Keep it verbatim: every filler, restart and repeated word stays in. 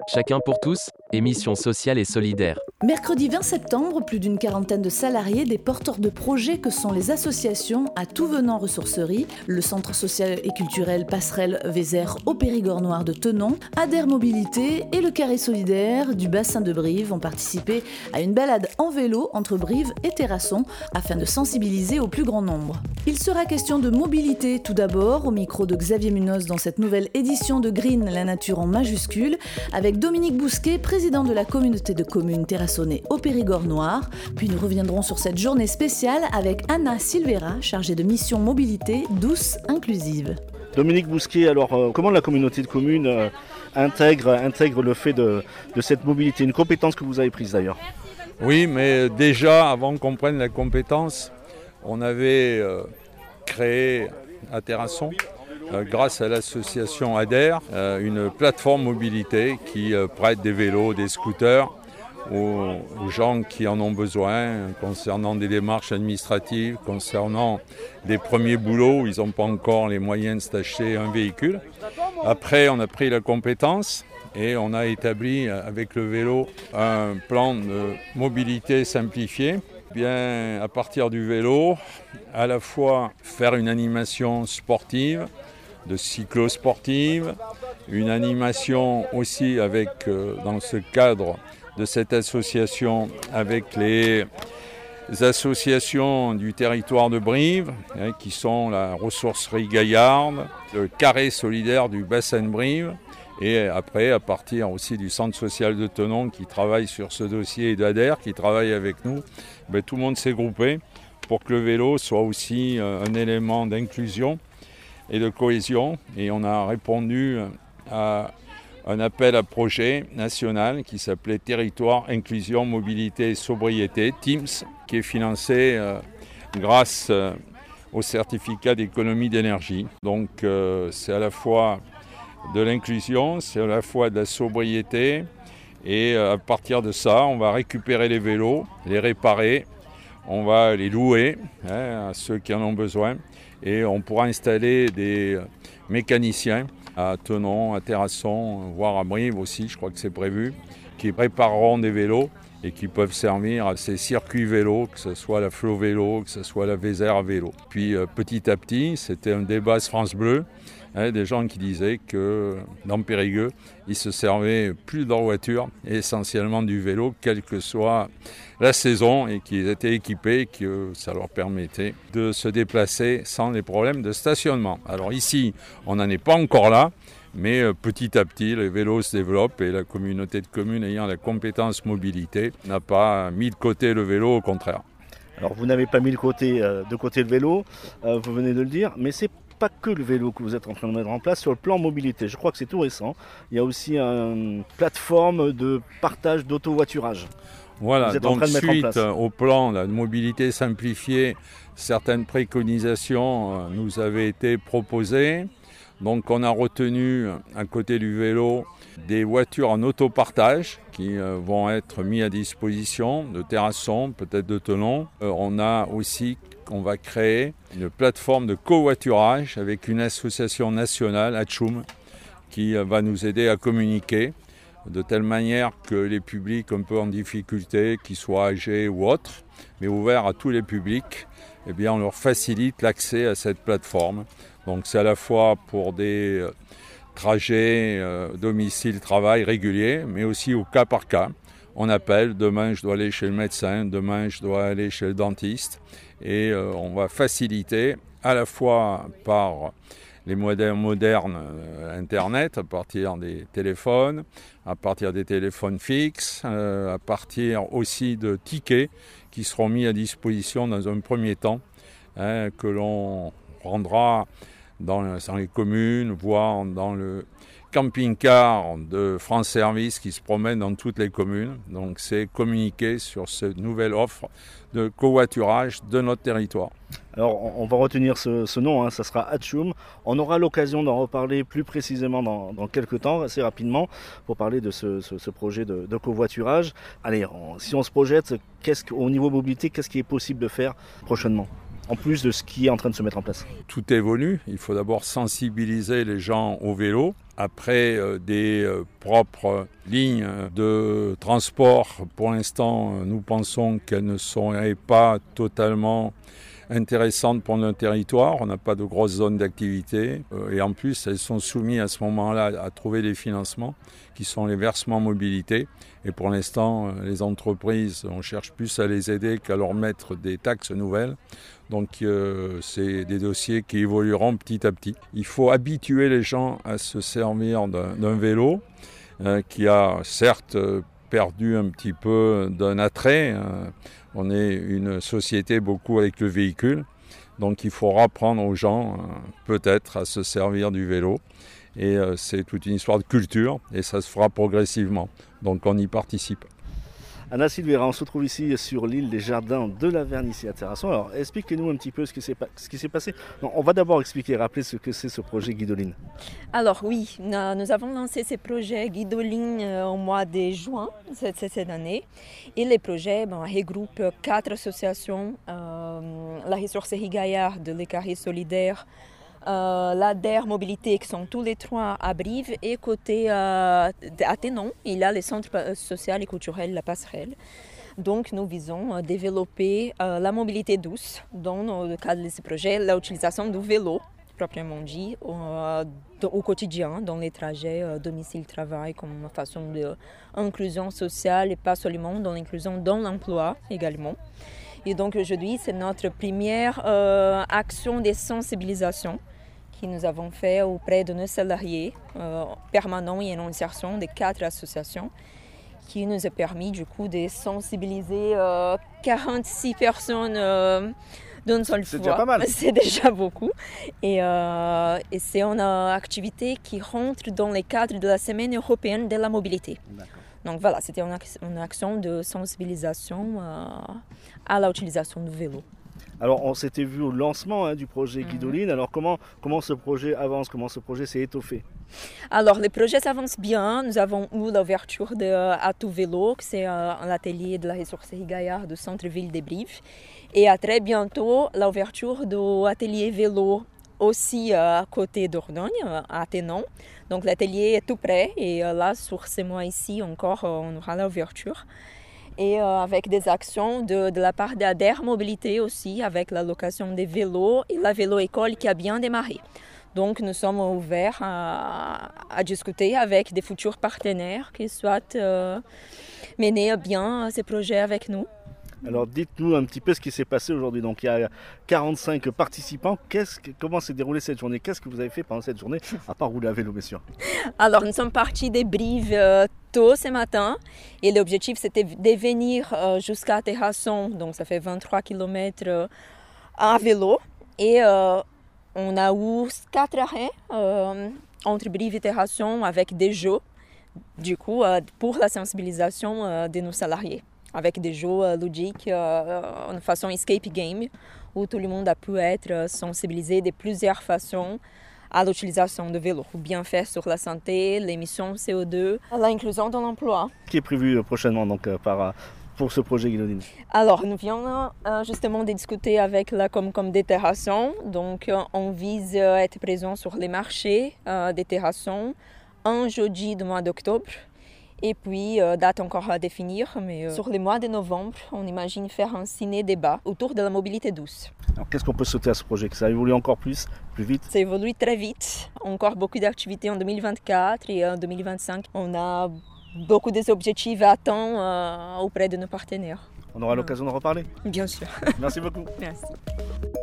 Chacun pour tous, émission sociale et solidaire. Mercredi vingt septembre, plus d'une quarantaine de salariés des porteurs de projets que sont les associations à Tout Venant Ressourcerie, le centre social et culturel Passerelle Vézère au Périgord Noir de Thonon, Adhère Mobilité et le Carré Solidaire du bassin de Brive ont participé à une balade en vélo entre Brive et Terrasson afin de sensibiliser au plus grand nombre. Il sera question de mobilité tout d'abord, au micro de Xavier Munoz dans cette nouvelle édition de Green, la nature en majuscule, avec Dominique Bousquet, président de la communauté de communes terrassonnais au Périgord Noir. Puis nous reviendrons sur cette journée spéciale avec Anna Silvera, chargée de mission mobilité douce inclusive. Dominique Bousquet, alors euh, comment la communauté de communes euh, intègre, intègre le fait de, de cette mobilité, une compétence que vous avez prise d'ailleurs? Oui, mais déjà, avant qu'on prenne la compétence, on avait euh, créé à Terrasson, euh, grâce à l'association Adhère, euh, une plateforme mobilité qui euh, prête des vélos, des scooters aux, aux gens qui en ont besoin, concernant des démarches administratives, concernant des premiers boulots où ils n'ont pas encore les moyens de s'acheter un véhicule. Après, on a pris la compétence et on a établi avec le vélo un plan de mobilité simplifié. Bien, à partir du vélo, à la fois faire une animation sportive, de cyclo-sportive, une animation aussi avec, euh, dans ce cadre de cette association, avec les associations du territoire de Brive, hein, qui sont la ressourcerie Gaillarde, le Carré Solidaire du bassin de Brive, et après, à partir aussi du centre social de Thonon qui travaille sur ce dossier et d'Adhère qui travaille avec nous, ben, tout le monde s'est groupé pour que le vélo soit aussi un élément d'inclusion et de cohésion. Et on a répondu à un appel à projet national qui s'appelait Territoire, Inclusion, Mobilité et Sobriété, Teams, qui est financé euh, grâce euh, au certificat d'économie d'énergie. Donc euh, c'est à la fois de l'inclusion, c'est à la fois de la sobriété, et à partir de ça, on va récupérer les vélos, les réparer, on va les louer hein, à ceux qui en ont besoin, et on pourra installer des mécaniciens à Thonon, à Terrasson, voire à Brive aussi, je crois que c'est prévu, qui répareront des vélos et qui peuvent servir à ces circuits vélos, que ce soit la Flo Vélo, que ce soit la Vézère à vélo. Puis euh, petit à petit, c'était un débat France Bleu, hein, des gens qui disaient que dans Périgueux, ils se servaient plus de leur voiture, et essentiellement du vélo, quelle que soit la saison, et qu'ils étaient équipés, que ça leur permettait de se déplacer sans les problèmes de stationnement. Alors ici, on n'en est pas encore là, mais petit à petit, les vélos se développent et la communauté de communes ayant la compétence mobilité n'a pas mis de côté le vélo, au contraire. Alors vous n'avez pas mis de côté, euh, de côté le vélo, euh, vous venez de le dire, mais c'est pas que le vélo que vous êtes en train de mettre en place sur le plan mobilité. Je crois que c'est tout récent. Il y a aussi une plateforme de partage d'autovoiturage. Voilà, donc suite au plan de mobilité simplifiée, certaines préconisations nous avaient été proposées. Donc on a retenu à côté du vélo des voitures en autopartage qui vont être mises à disposition de Terrasson, peut-être de Thonon. On a aussi, on va créer une plateforme de covoiturage avec une association nationale, Atchoum, qui va nous aider à communiquer de telle manière que les publics un peu en difficulté, qu'ils soient âgés ou autres, mais ouverts à tous les publics, eh bien on leur facilite l'accès à cette plateforme. Donc c'est à la fois pour des trajets euh, domicile-travail réguliers, mais aussi au cas par cas. On appelle, demain je dois aller chez le médecin, demain je dois aller chez le dentiste, et euh, on va faciliter à la fois par les modèles modernes euh, Internet, à partir des téléphones, à partir des téléphones fixes, euh, à partir aussi de tickets qui seront mis à disposition dans un premier temps, hein, que l'on rendra dans, dans les communes, voire dans le camping-car de France Service qui se promène dans toutes les communes. Donc c'est communiquer sur cette nouvelle offre de covoiturage de notre territoire. Alors on va retenir ce, ce nom, hein, ça sera Atchoum. On aura l'occasion d'en reparler plus précisément dans, dans quelques temps, assez rapidement, pour parler de ce, ce, ce projet de, de covoiturage. Allez, on, si on se projette, qu'est-ce, au niveau mobilité, qu'est-ce qui est possible de faire prochainement ? en plus de ce qui est en train de se mettre en place? Tout évolue. Il faut d'abord sensibiliser les gens au vélo. Après, euh, des euh, propres lignes de transport, pour l'instant, euh, nous pensons qu'elles ne seraient pas totalement intéressantes pour notre territoire. On n'a pas de grosses zones d'activité. Euh, et en plus, elles sont soumises à ce moment-là à trouver des financements qui sont les versements mobilité. Et pour l'instant, euh, les entreprises, on cherche plus à les aider qu'à leur mettre des taxes nouvelles. Donc euh, c'est des dossiers qui évolueront petit à petit. Il faut habituer les gens à se servir d'un, d'un vélo euh, qui a certes perdu un petit peu d'un attrait. Euh, on est une société beaucoup avec le véhicule. Donc il faut apprendre aux gens euh, peut-être à se servir du vélo. Et euh, c'est toute une histoire de culture et ça se fera progressivement. Donc on y participe. Anna Silveira, on se trouve ici sur l'île des Jardins de la Vergne, ici à Terrasson. Alors expliquez-nous un petit peu ce qui s'est, ce qui s'est passé. Non, on va d'abord expliquer, rappeler ce que c'est ce projet Guidoline. Alors oui, nous avons lancé ce projet Guidoline au mois de juin cette, cette année. Et le projet ben, regroupe quatre associations, euh, la Ressourcerie Gaillard de l'Écarré Solidaire, Euh, l'A D E R Mobilité, qui sont tous les trois à Brive, et côté euh, à Tenon, il y a le centre social et culturel La Passerelle. Donc nous visons à développer euh, la mobilité douce dans le cadre de ce projet, l'utilisation du vélo, proprement dit, au, au quotidien, dans les trajets euh, domicile-travail, comme façon d'inclusion sociale et pas seulement dans l'inclusion dans l'emploi également. Et donc aujourd'hui, c'est notre première euh, action de sensibilisation que nous avons fait auprès de nos salariés euh, permanents et en insertion de quatre associations, qui nous a permis du coup de sensibiliser euh, quarante-six personnes euh, d'une seule c'est fois. Déjà pas mal. C'est déjà beaucoup. Et, euh, et c'est une activité qui rentre dans le cadre de la Semaine européenne de la mobilité. D'accord. Donc voilà, c'était une, une action de sensibilisation euh, à l'utilisation du vélo. Alors on s'était vu au lancement hein, du projet Guidoline. Mmh. Alors comment, comment ce projet avance, comment ce projet s'est étoffé? Alors le projet s'avance bien. Nous avons eu l'ouverture de Atout Vélo, qui c'est euh, un atelier de la Ressourcerie Gaillard du centre-ville de Brive. Et à très bientôt, l'ouverture de l'atelier vélo aussi euh, à côté d'Ordogne, à Tenon. Donc l'atelier est tout prêt et euh, là, sur ce mois-ci encore, euh, on aura l'ouverture. Et euh, avec des actions de, de la part d'A D E R Mobilité aussi, avec la location des vélos et la vélo-école qui a bien démarré. Donc nous sommes ouverts à, à discuter avec des futurs partenaires qui souhaitent euh, mener bien ces projets avec nous. Alors dites-nous un petit peu ce qui s'est passé aujourd'hui. Donc il y a quarante-cinq participants. Qu'est-ce que, comment s'est déroulée cette journée? Qu'est-ce que vous avez fait pendant cette journée, à part rouler à vélo, bien sûr? Alors nous sommes partis de Brive euh, tôt ce matin et l'objectif c'était de venir euh, jusqu'à Terrasson, donc ça fait vingt-trois kilomètres euh, à vélo. Et euh, on a eu quatre arrêts euh, entre Brive et Terrasson avec des jeux, du coup, euh, pour la sensibilisation euh, de nos salariés, avec des jeux euh, ludiques euh, en façon escape game, où tout le monde a pu être sensibilisé de plusieurs façons à l'utilisation de vélo, bien faire sur la santé, l'émission C O deux, l'inclusion dans l'emploi. Ce qui est prévu prochainement donc, par, pour ce projet Guidoline? Alors, nous venons euh, justement de discuter avec la Comcom des Terrassons. Donc, euh, on vise à être présent sur les marchés euh, des Terrassons un jeudi du mois d'octobre. Et puis, euh, date encore à définir, mais euh, sur le mois de novembre, on imagine faire un ciné-débat autour de la mobilité douce. Alors, qu'est-ce qu'on peut sauter à ce projet? Que ça évolue encore plus, plus vite? Ça évolue très vite. Encore beaucoup d'activités en deux mille vingt-quatre et en deux mille vingt-cinq. On a beaucoup d'objectifs à atteindre euh, auprès de nos partenaires. On aura l'occasion d'en reparler? Bien sûr. Merci beaucoup. Merci.